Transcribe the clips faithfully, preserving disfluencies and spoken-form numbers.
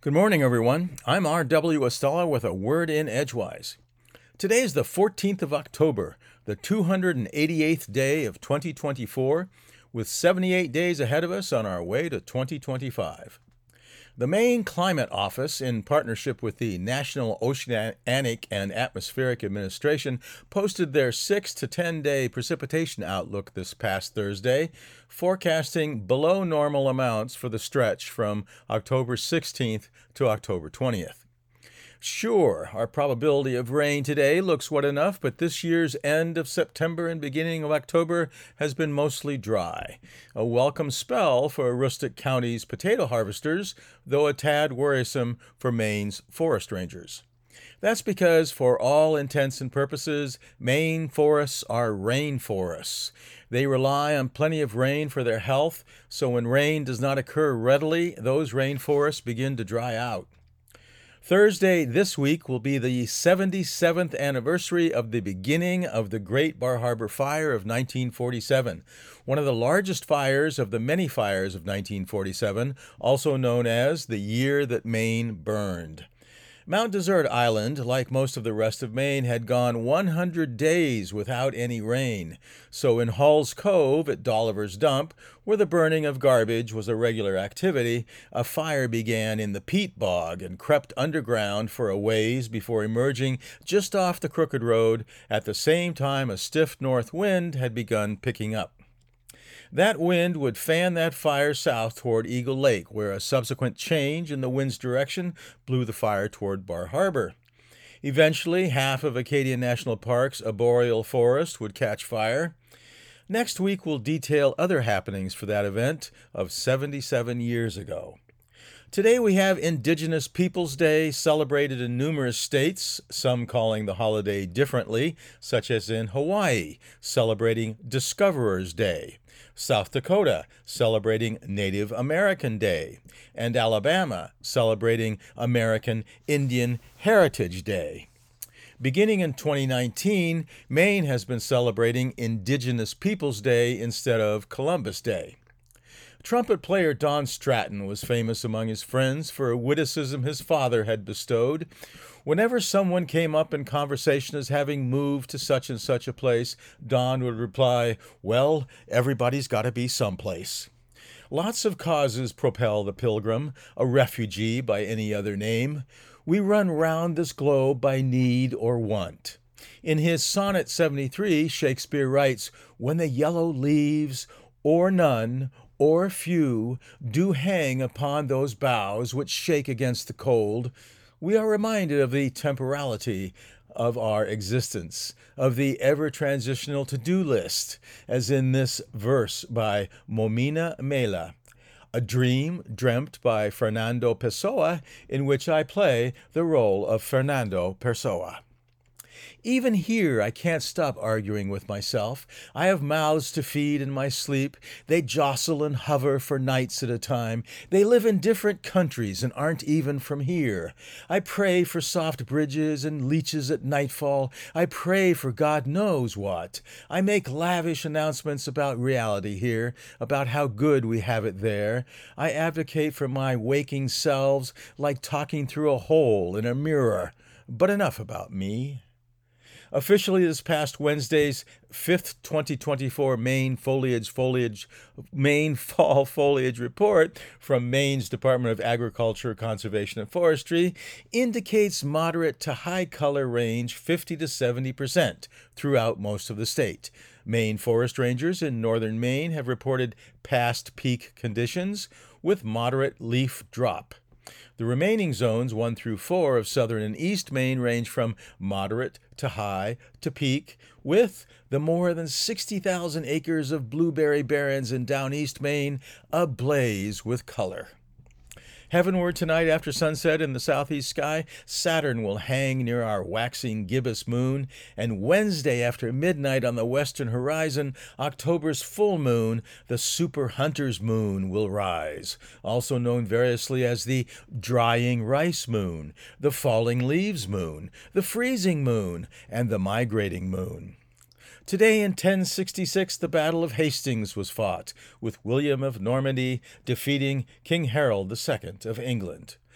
Good morning, everyone. I'm R W. Estella with a word in Edgewise. Today is the fourteenth of October, the two hundred eighty-eighth day of twenty twenty-four, with seventy-eight days ahead of us on our way to twenty twenty-five. The Maine Climate Office, in partnership with the National Oceanic and Atmospheric Administration, posted their six to ten day precipitation outlook this past Thursday, forecasting below normal amounts for the stretch from October sixteenth to October twentieth. Sure, our probability of rain today looks wet enough, but this year's end of September and beginning of October has been mostly dry. A welcome spell for Aroostook County's potato harvesters, though a tad worrisome for Maine's forest rangers. That's because, for all intents and purposes, Maine forests are rainforests. They rely on plenty of rain for their health, so when rain does not occur readily, those rainforests begin to dry out. Thursday this week will be the seventy-seventh anniversary of the beginning of the Great Bar Harbor Fire of nineteen forty-seven, one of the largest fires of the many fires of nineteen forty-seven, also known as the year that Maine burned. Mount Desert Island, like most of the rest of Maine, had gone one hundred days without any rain. So in Hall's Cove at Dolliver's Dump, where the burning of garbage was a regular activity, a fire began in the peat bog and crept underground for a ways before emerging just off the crooked road at the same time a stiff north wind had begun picking up. That wind would fan that fire south toward Eagle Lake, where a subsequent change in the wind's direction blew the fire toward Bar Harbor. Eventually, half of Acadia National Park's arboreal forest would catch fire. Next week, we'll detail other happenings for that event of seventy-seven years ago. Today we have Indigenous Peoples Day, celebrated in numerous states, some calling the holiday differently, such as in Hawaii, celebrating Discoverers Day, South Dakota, celebrating Native American Day, and Alabama, celebrating American Indian Heritage Day. Beginning in twenty nineteen, Maine has been celebrating Indigenous Peoples Day instead of Columbus Day. Trumpet player Don Stratton was famous among his friends for a witticism his father had bestowed. Whenever someone came up in conversation as having moved to such and such a place, Don would reply, "Well, everybody's got to be someplace." Lots of causes propel the pilgrim, a refugee by any other name. We run round this globe by need or want. In his Sonnet seventy-three, Shakespeare writes, "When the yellow leaves, or none, or few, do hang upon those boughs which shake against the cold, we are reminded of the temporality of our existence, of the ever-transitional to-do list, as in this verse by Momina Mela, a dream dreamt by Fernando Pessoa, in which I play the role of Fernando Pessoa. Even here, I can't stop arguing with myself. I have mouths to feed in my sleep. They jostle and hover for nights at a time. They live in different countries and aren't even from here. I pray for soft bridges and leeches at nightfall. I pray for God knows what. I make lavish announcements about reality here, about how good we have it there. I advocate for my waking selves like talking through a hole in a mirror. But enough about me. Officially, this past Wednesday's fifth twenty twenty-four Maine foliage foliage Maine fall foliage report from Maine's Department of Agriculture, Conservation, and Forestry indicates moderate to high color range fifty to seventy percent throughout most of the state. Maine forest rangers in northern Maine have reported past peak conditions with moderate leaf drop. The remaining zones one through four of southern and east Maine range from moderate to high to peak, with the more than sixty thousand acres of blueberry barrens in down east Maine ablaze with color. Heavenward tonight after sunset in the southeast sky, Saturn will hang near our waxing gibbous moon, and Wednesday after midnight on the western horizon, October's full moon, the super hunter's moon, will rise, also known variously as the drying rice moon, the falling leaves moon, the freezing moon, and the migrating moon. Today in ten sixty-six, the Battle of Hastings was fought, with William of Normandy defeating King Harold the Second of England.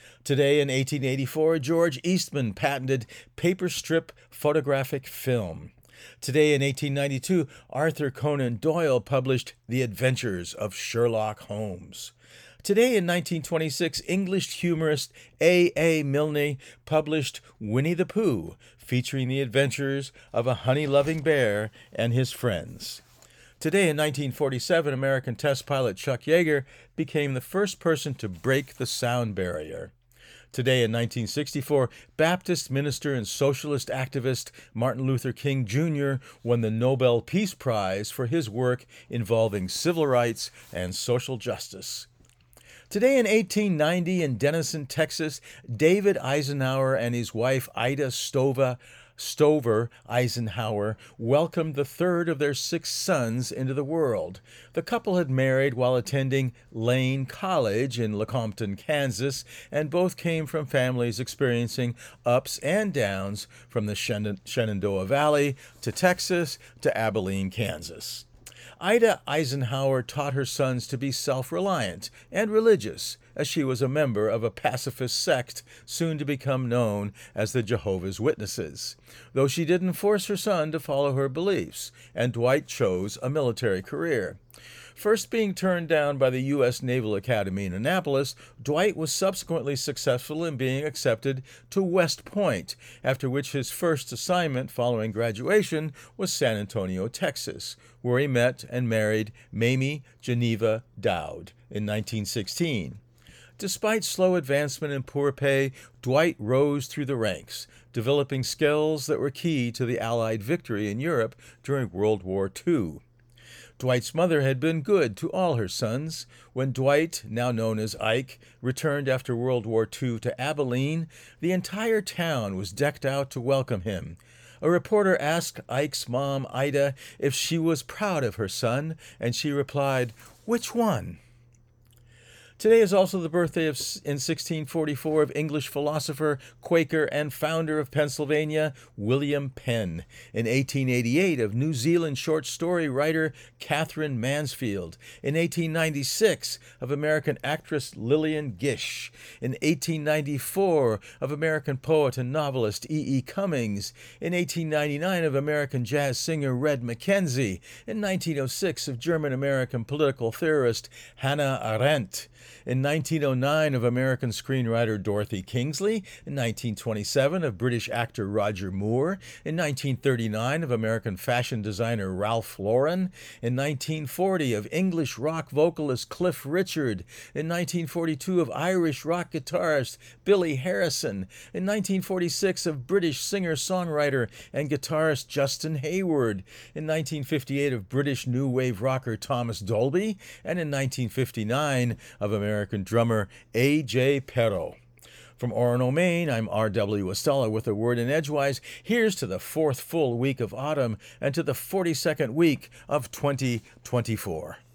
Today in eighteen eighty-four, George Eastman patented paper strip photographic film. Today in eighteen ninety-two, Arthur Conan Doyle published The Adventures of Sherlock Holmes. Today in nineteen twenty-six, English humorist A A. Milne published Winnie the Pooh, featuring the adventures of a honey-loving bear and his friends. Today in nineteen forty-seven, American test pilot Chuck Yeager became the first person to break the sound barrier. Today in nineteen sixty-four, Baptist minister and socialist activist Martin Luther King Junior won the Nobel Peace Prize for his work involving civil rights and social justice. Today in eighteen ninety in Denison, Texas, David Eisenhower and his wife Ida Stova, Stover Eisenhower welcomed the third of their six sons into the world. The couple had married while attending Lane College in Lecompton, Kansas, and both came from families experiencing ups and downs from the Shenandoah Valley to Texas to Abilene, Kansas. Ida Eisenhower taught her sons to be self-reliant and religious, as she was a member of a pacifist sect soon to become known as the Jehovah's Witnesses, though she didn't force her son to follow her beliefs, and Dwight chose a military career. First being turned down by the U S Naval Academy in Annapolis, Dwight was subsequently successful in being accepted to West Point, after which his first assignment following graduation was San Antonio, Texas, where he met and married Mamie Geneva Dowd in nineteen sixteen. Despite slow advancement and poor pay, Dwight rose through the ranks, developing skills that were key to the Allied victory in Europe during World War Two. Dwight's mother had been good to all her sons. When Dwight, now known as Ike, returned after World War Two to Abilene, the entire town was decked out to welcome him. A reporter asked Ike's mom, Ida, if she was proud of her son, and she replied, "Which one?" Today is also the birthday of, in sixteen forty-four of English philosopher, Quaker, and founder of Pennsylvania, William Penn. In eighteen eighty-eight of New Zealand short story writer Catherine Mansfield. In eighteen ninety-six of American actress Lillian Gish. In eighteen ninety-four of American poet and novelist E E. Cummings. In eighteen ninety-nine of American jazz singer Red McKenzie. In nineteen oh six of German-American political theorist Hannah Arendt. In nineteen oh nine of American screenwriter Dorothy Kingsley, in nineteen twenty-seven of British actor Roger Moore, in nineteen thirty-nine of American fashion designer Ralph Lauren, in nineteen forty of English rock vocalist Cliff Richard, in nineteen forty-two of Irish rock guitarist Billy Harrison, in nineteen forty-six of British singer-songwriter and guitarist Justin Hayward, in nineteen fifty-eight of British new wave rocker Thomas Dolby, and in nineteen fifty-nine of American drummer A J Pero. From Orono, Maine, I'm R W Estella with a word in Edgewise. Here's to the fourth full week of autumn and to the forty-second week of twenty twenty-four.